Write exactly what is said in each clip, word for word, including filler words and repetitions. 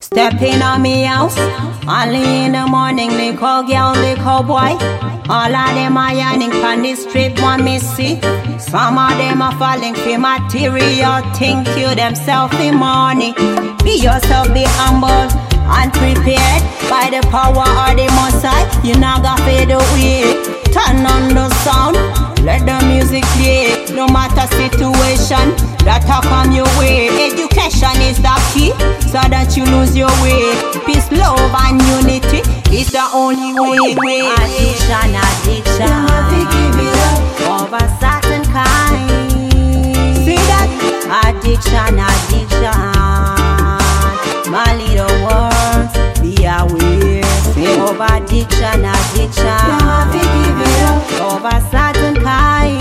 Stepping on me house, early in the morning, little girl, little boy. All of them are yearning on the street, want me see. Some of them are falling for material, think you themselves in money. Be yourself, be humble and prepared by the power of the Most High. You not gonna fade away. Turn on the sound, let the music play. No matter situation that will come your way. Education is the key, so that you lose your way. Peace, love and unity is the only way. Addiction, addiction, of a certain kind. See that? Addiction, addiction, my little ones, be aware. Of addiction, addiction, of a certain kind.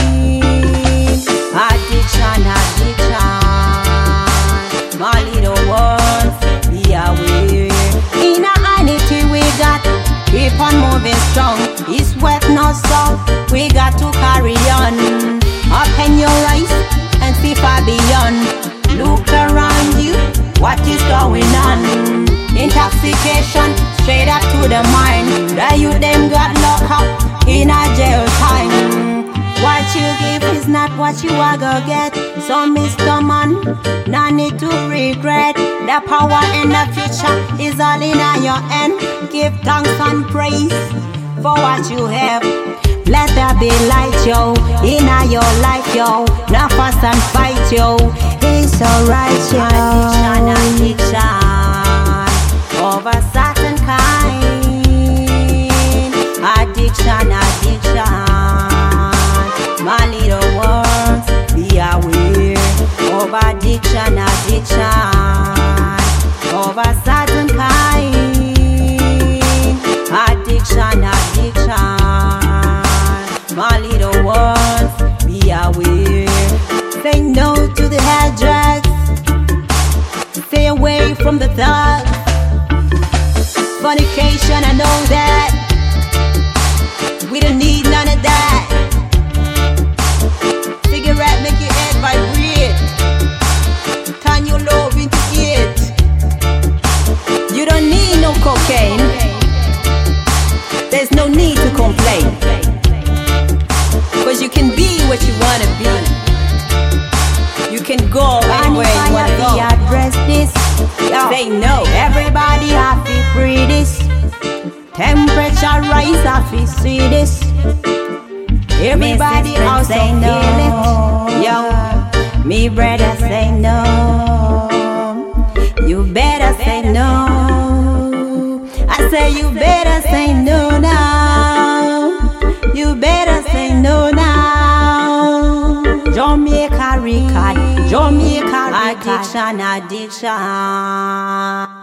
Addiction, addiction, my little ones, be aware. In a unity we got, keep on moving strong. East, west, north, south, we got to carry on. Open your eyes and see far beyond. Look around you, what is going on? Intoxication, straight up to the mind. The youth them got locked up in a jail time. What you give is not what you are gonna get. So Mister Man, no need to regret. The power in the future is all in your hand. Give thanks and praise for what you have. Let there be light, yo, in your life, yo. No fuss and fight, yo. It's alright, yo. Addiction, addiction, of a certain kind. Addiction, addiction, my little ones, be aware. Of addiction, addiction, of a certain kind. Addiction, addiction, my little ones, be aware. Say no to the hard drugs. Stay away from the thugs. Fornication, I know that. We don't need none of that. Cigarette make your head vibrate. Turn your love into it. You don't need no cocaine. There's no need to complain. Cause you can be what you wanna be. You can go anywhere you wanna go. Address this. Say no. Everybody have to free this. Temperature rise, I feel see this. Everybody else say say no. It. Yo, Me brother say no. You better say no. I say you better say no now. You better say no now. Jamaica record, Jamaica record. Addiction, addiction.